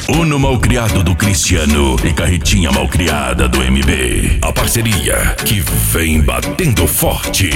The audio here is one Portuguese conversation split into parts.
Uno malcriado do Cristiano e Carretinha malcriada do MB. A parceria que vem batendo forte.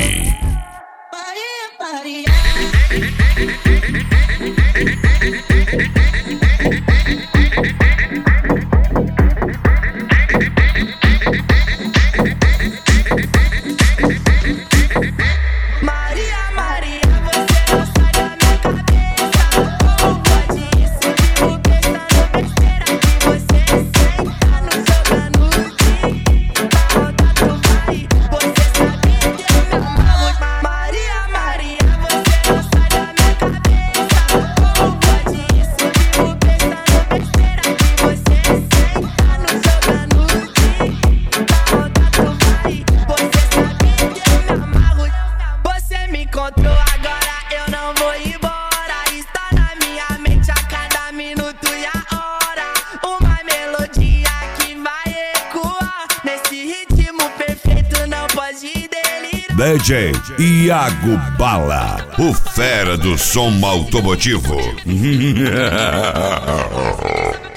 DJ Iago Bala, o fera do som automotivo.